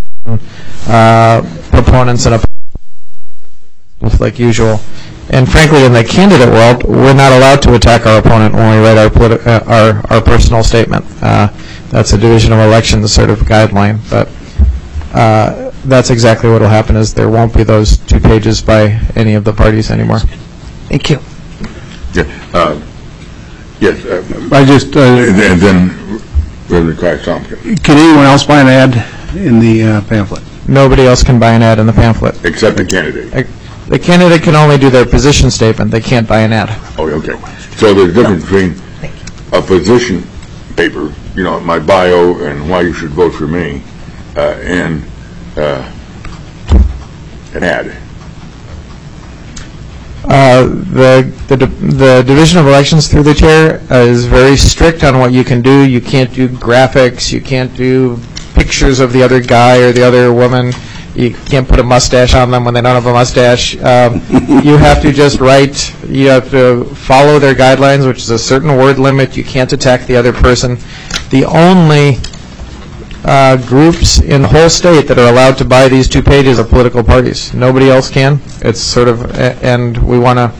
Proponents and opponents like usual. And frankly, in the candidate world, we're not allowed to attack our opponent when we write our personal statement. That's a Division of Elections sort of guideline. But that's exactly what will happen, is there won't be those 2 pages by any of the parties anymore. Thank you. Yeah. Yes. I just... and then Reverend Christ Tompkins. Can anyone else buy an ad in the pamphlet? Nobody else can buy an ad in the pamphlet. Except the candidate. The candidate can only do their position statement. They can't buy an ad. Oh, okay. So there's a difference between a position paper, my bio and why you should vote for me, and an ad. The Division of Elections, through the chair, is very strict on what you can do. You can't do graphics. You can't do pictures of the other guy or the other woman. You can't put a mustache on them when they don't have a mustache. You have to just write. You have to follow their guidelines, which is a certain word limit. You can't attack the other person. The only groups in the whole state that are allowed to buy these 2 pages are political parties. Nobody else can. It's sort of, and we want to,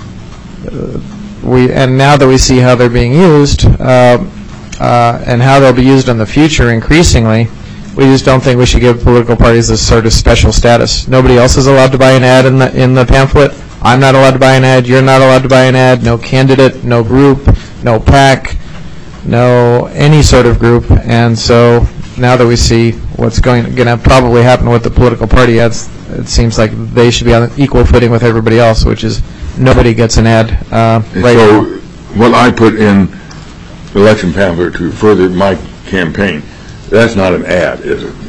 and now that we see how they're being used, and how they'll be used in the future increasingly, we just don't think we should give political parties this sort of special status. Nobody else is allowed to buy an ad in the pamphlet. I'm not allowed to buy an ad. You're not allowed to buy an ad. No candidate, no group, no PAC, no any sort of group. And so now that we see what's going to probably happen with the political party ads, it seems like they should be on equal footing with everybody else, which is nobody gets an ad right so now. What I put in the election pamphlet to further my campaign, that's not an ad, is it?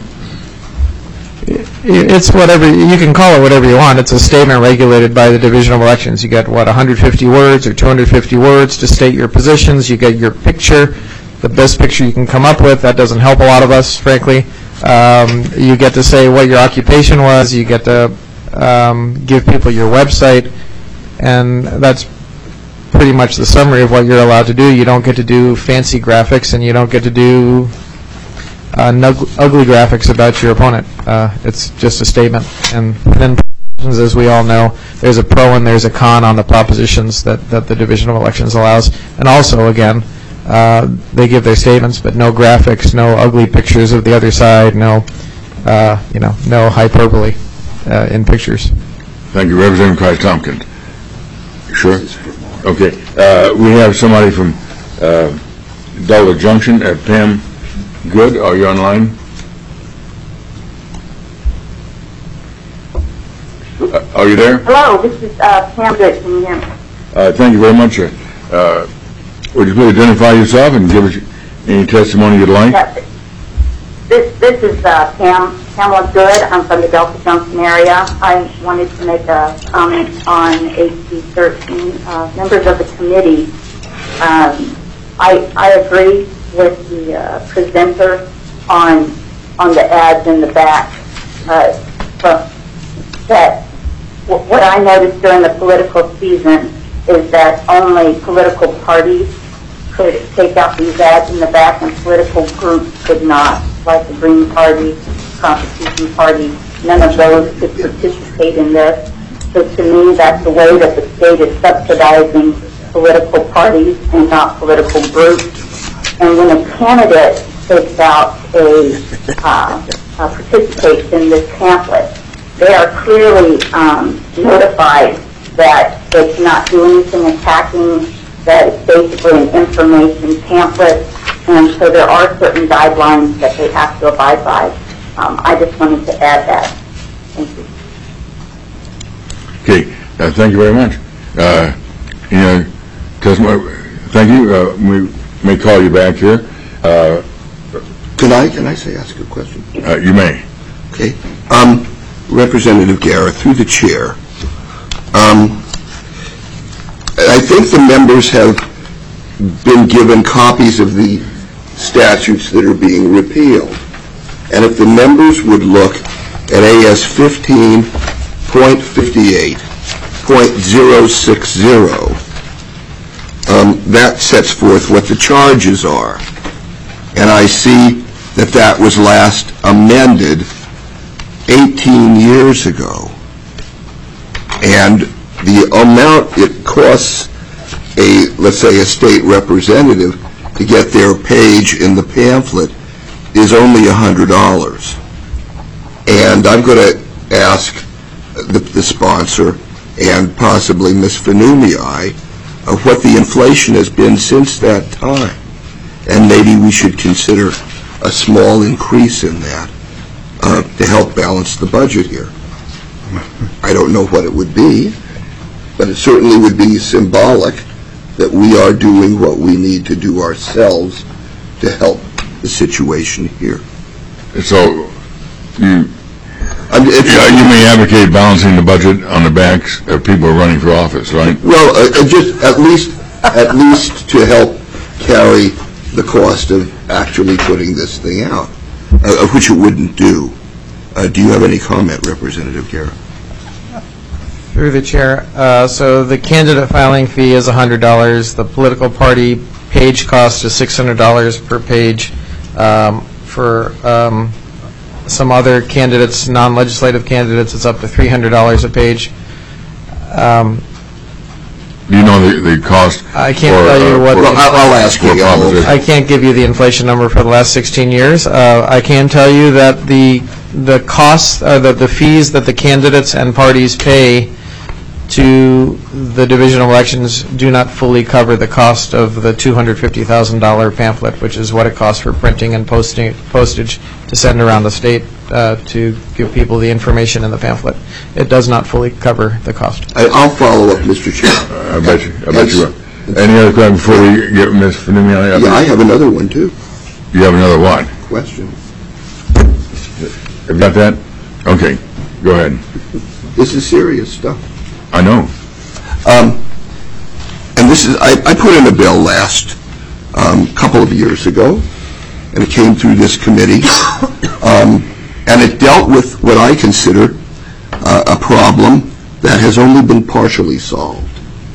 It's whatever, you can call it whatever you want. It's a statement regulated by the Division of Elections. You get, 150 words or 250 words to state your positions. You get your picture, the best picture you can come up with. That doesn't help a lot of us, frankly. You get to say what your occupation was. You get to give people your website. And that's pretty much the summary of what you're allowed to do. You don't get to do fancy graphics, and you don't get to do ugly graphics about your opponent. It's just a statement. And then, as we all know, there's a pro and there's a con on the propositions that the Division of Elections allows. And also, again, they give their statements, but no graphics, no ugly pictures of the other side, no hyperbole in pictures. Thank you, Representative Christ Tompkins. You sure? Okay. We have somebody from Delaware Junction, Pam Good. Are you online? Are you there? Hello, this is Pam Good. Can you hear me? Thank you very much. Would you please identify yourself and give us any testimony you'd like? Yes. This is Pamela Good. I'm from the Delta Junction area. I wanted to make a comment on HB 13. Members of the committee, I agree with the presenter on the ads in the back. That what I noticed during the political season is that only political parties could take out these ads in the back, and political groups could not, like the Green Party, Constitution Party, none of those could participate in this. So to me, that's the way that the state is subsidizing political parties and not political groups. And when a candidate takes out participates in this pamphlet, they are clearly notified that they cannot do anything attacking, that it's basically an information pamphlet, and so there are certain guidelines that they have to abide by. I just wanted to add that. Thank you. Okay, thank you very much. Thank you. We may call you back here. Can I ask a question? You may. Okay. Representative Guerra, through the chair, I think the members have been given copies of the statutes that are being repealed. And if the members would look at AS 15.58.060, that sets forth what the charges are. And I see that that was last amended 18 years ago. And the amount it costs let's say a state representative to get their page in the pamphlet is only $100. And I'm going to ask the sponsor and possibly Ms. Fanumii of what the inflation has been since that time. And maybe we should consider a small increase in that to help balance the budget here. I don't know what it would be, but it certainly would be symbolic that we are doing what we need to do ourselves to help the situation here. So you may advocate balancing the budget on the backs of people running for office, right? Well, just at least to help carry the cost of actually putting this thing out, which it wouldn't do. Do you have any comment, Representative Guerra? Through the chair, so the candidate filing fee is $100. The political party page cost is $600 per page. For some other candidates, non-legislative candidates, it's up to $300 a page. Do you know the cost? I can't tell you what. I'll ask you. I can't give you the inflation number for the last 16 years. I can tell you that the costs, the fees that the candidates and parties pay to the division of elections do not fully cover the cost of the $250,000 pamphlet, which is what it costs for printing and postage to send around the state to give people the information in the pamphlet. It does not fully cover the cost. I'll follow up, Mr. Chair. I bet you will. Any other questions before we get Ms. Fanumii? Yeah, I have another one, too. You have another what? Question. Have you got that? Okay, go ahead. This is serious stuff. I know. And this is, I put in a bill last couple of years ago, and it came through this committee, and it dealt with what I consider a problem that has only been partially solved.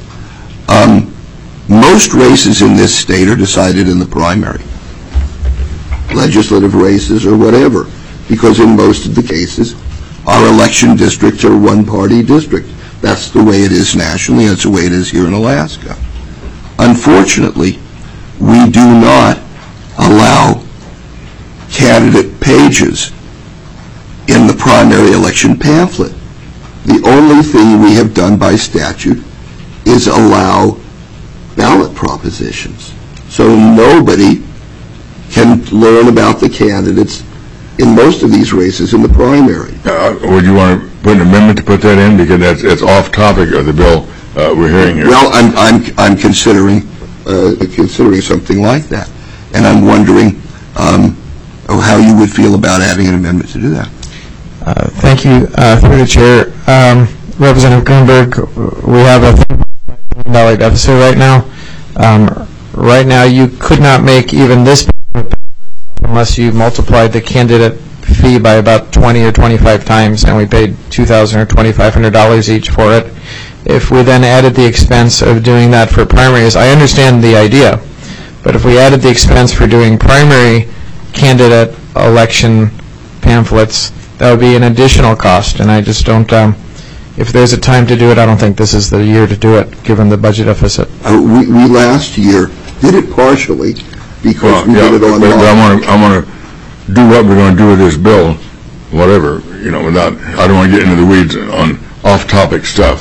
Most races in this state are decided in the primary, legislative races or whatever, because in most of the cases, our election districts are one-party districts. That's the way it is nationally. That's the way it is here in Alaska. Unfortunately, we do not allow candidate pages in the primary election pamphlet. The only thing we have done by statute is allow ballot propositions. So nobody can learn about the candidates in most of these races in the primary. Would you want to put an amendment to put that in? Because it's off topic of the bill we're hearing here. Well, I'm considering something like that. And I'm wondering how you would feel about adding an amendment to do that. Thank you. Through the chair, Representative Greenberg, we have a $3 million deficit right now. Right now, you could not make even this unless you multiplied the candidate fee by about 20 or 25 times, and we paid $2,000 or $2,500 each for it. If we then added the expense of doing that for primaries, I understand the idea, but if we added the expense for doing primary candidate election pamphlets that would be an additional cost, and I just don't, if there's a time to do it, I don't think this is the year to do it, given the budget deficit. We last year did it partially because we did it but online. I want to do what we're going to do with this bill, whatever, without, I don't want to get into the weeds on off-topic stuff.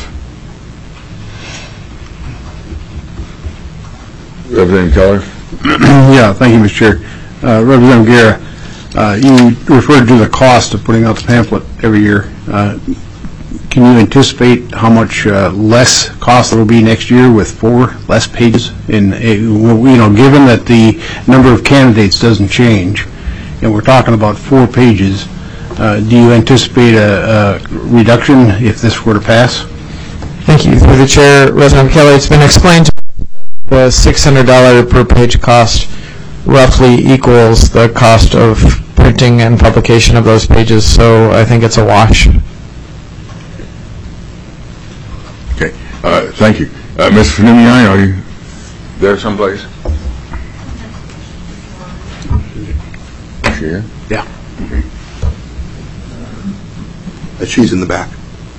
Representative Keller? Yeah, thank you, Mr. Chair. Representative Guerra, you referred to the cost of putting out the pamphlet every year. Can you anticipate how much less cost there will be next year with 4 less pages? Given that the number of candidates doesn't change, and we're talking about 4 pages, do you anticipate a reduction if this were to pass? Thank you. Through the chair, Representative Kelly, it's been explained to me the $600 per page cost roughly equals the cost of printing and publication of those pages, so I think it's a wash. Okay, thank you. Ms. Funumi, are you there someplace? Is she here? Yeah. Okay. She's in the back.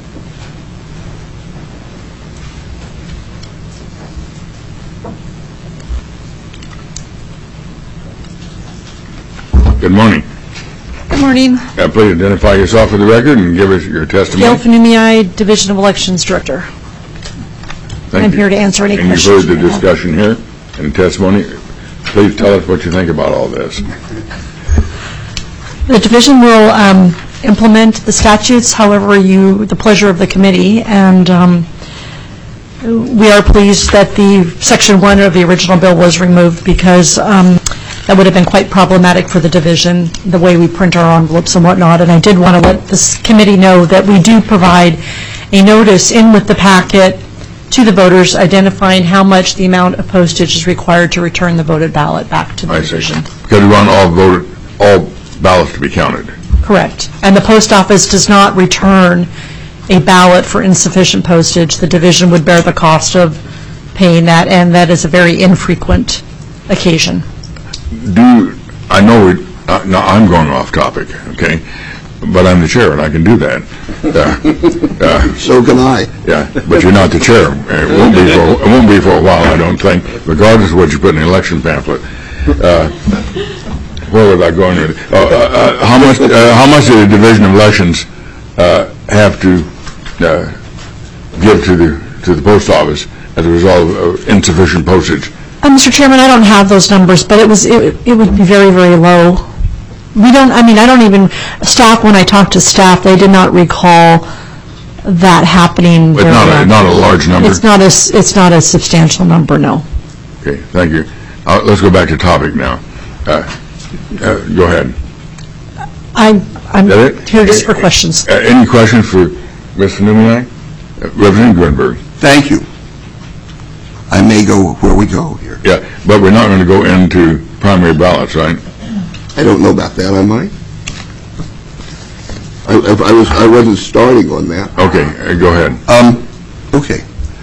Good morning. Good morning. Please identify yourself for the record and give us your testimony. Gail Funumi, Division of Elections Director. Thank I'm you. here to answer any and questions. And you've heard the discussion here and testimony. Please tell us what you think about all this. The division will implement the statutes, however the pleasure of the committee, and we are pleased that the Section 1 of the original bill was removed because that would have been quite problematic for the division, the way we print our envelopes and whatnot, and I did want to let this committee know that we do provide a notice in with the packet to the voters identifying how much the amount of postage is required to return the voted ballot back to the division. Because we want all ballots to be counted. Correct. And the post office does not return a ballot for insufficient postage. The division would bear the cost of paying that, and that is a very infrequent occasion. I know now I'm going off topic, okay? But I'm the chair, and I can do that. So can I. Yeah, but you're not the chair. It won't be for a while, I don't think, regardless of what you put in the election pamphlet. Where was I going with it? How much do the Division of Elections have to give to the post office as a result of insufficient postage? Mr. Chairman, I don't have those numbers, but it would be very, very low. I don't even, when I talked to staff, they did not recall that happening. It's not a large number? It's not a substantial number, no. Okay, thank you. Let's go back to topic now. Go ahead. I'm here just for questions. Any questions for Ms. Funumi? Representative Grunberg. Thank you. I may go where we go here. Yeah, but we're not going to go into primary ballots, right? I don't know about that, I might. I wasn't starting on that. Okay, go ahead. Okay.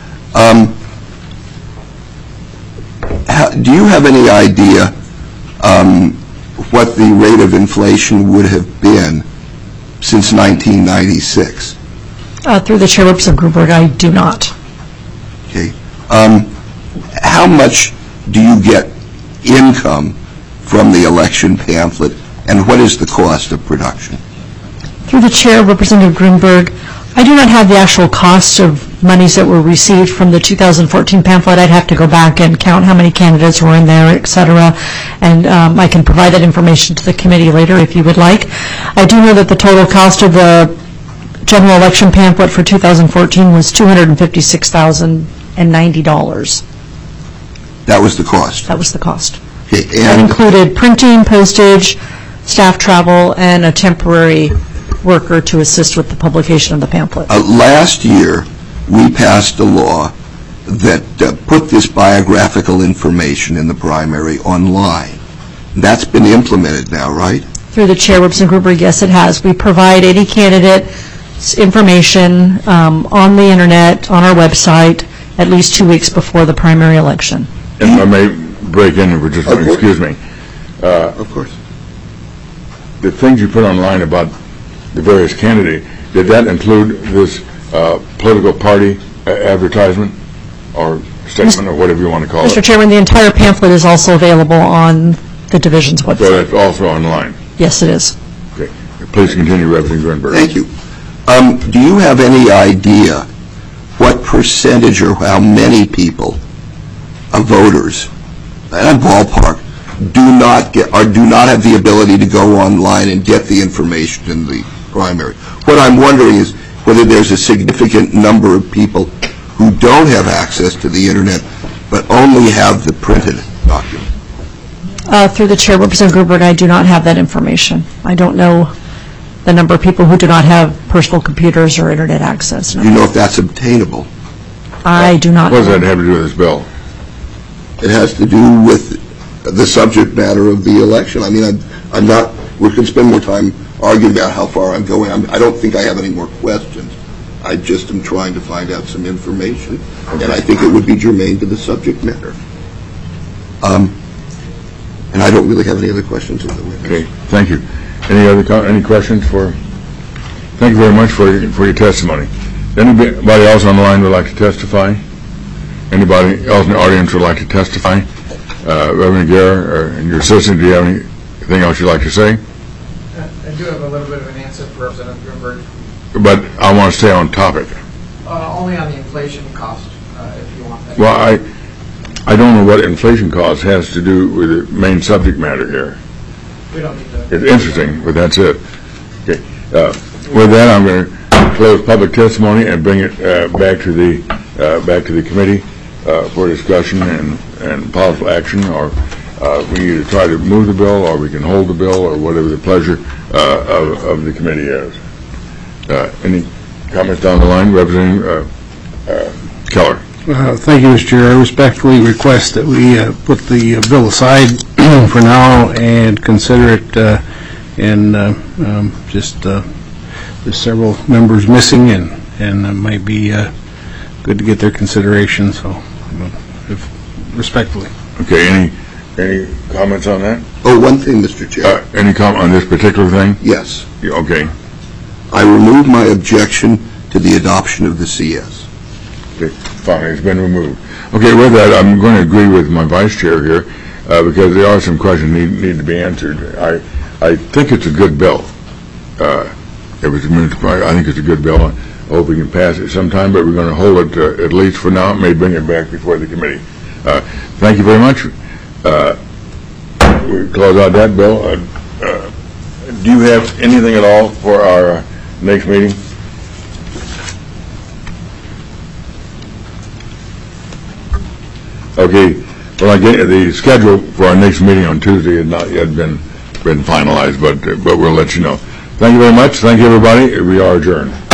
Do you have any idea what the rate of inflation would have been since 1996? Through the chair, Representative Grunberg, I do not. Okay. How much do you get income from the election pamphlet, and what is the cost of production? Through the chair, Representative Grunberg, I do not have the actual cost of monies that were received from the 2014 pamphlet. I'd have to go back and count how many candidates were in there, et cetera, and I can provide that information to the committee later if you would like. I do know that the total cost of the general election pamphlet for 2014 was $256,090. That was the cost? That was the cost. Okay, that included printing, postage, staff travel, and a temporary worker to assist with the publication of the pamphlet. Last year, we passed a law that put this biographical information in the primary online. That's been implemented now, right? Through the chair, Representative Grunberg, yes, it has. We provide any candidate's information on the internet, on our website, at least 2 weeks before the primary election. If I may break in for just a minute, excuse me. Of course. The things you put online about the various candidates, did that include this political party advertisement or statement or whatever you want to call Mr. it? Chairman, the entire pamphlet is also available on the division's website. So that's also online? Yes, it is. Okay. Please continue, Reverend Greenberg. Thank you. Do you have any idea what percentage or how many people of voters, and ballpark, do not have the ability to go online and get the information in the primary? What I'm wondering is whether there's a significant number of people who don't have access to the Internet but only have the printed document. Through the chair, Representative Gruberg, I do not have that information. I don't know the number of people who do not have personal computers or Internet access. No. Do you know if that's obtainable? I do not. What does that have to do with this bill? It has to do with the subject matter of the election. I mean, I'm not, we could spend more time arguing about how far I'm going. I don't think I have any more questions. I just am trying to find out some information, and I think it would be germane to the subject matter. And I don't really have any other questions of the witness. Okay, thank you. Any questions for? Thank you very much for your testimony. Anybody else on the line would like to testify? Anybody else in the audience would like to testify? Reverend Guerra and your assistant, do you have anything else you'd like to say? I do have a little bit of an answer for Representative Greenberg. But I want to stay on topic. Only on the inflation cost, if you want that. Well, I don't know what inflation cost has to do with the main subject matter here. We don't need to. It's interesting, but that's it. Okay. With that, I'm going to close public testimony and bring it back to the committee for discussion and possible action. Or we either try to move the bill, or we can hold the bill, or whatever the pleasure of the committee is. Any comments down the line, Representative Keller? Thank you, Mr. Chair. I respectfully request that we put the bill aside for now and consider it, there's several members missing, and it might be good to get their consideration, so respectfully. Okay, any comments on that? Oh, one thing, Mr. Chair. Any comment on this particular thing? Yes. Okay. I remove my objection to the adoption of the CS. Okay, fine, it's been removed. Okay, with that, I'm going to agree with my vice chair here because there are some questions need to be answered. I think it's a good bill. I think it's a good bill. I hope we can pass it sometime, but we're going to hold it at least for now. May bring it back before the committee. Thank you very much. We close out that bill. Do you have anything at all for our next meeting? Okay. Well, the schedule for our next meeting on Tuesday has not yet been finalized, but we'll let you know. Thank you very much. Thank you, everybody. We are adjourned.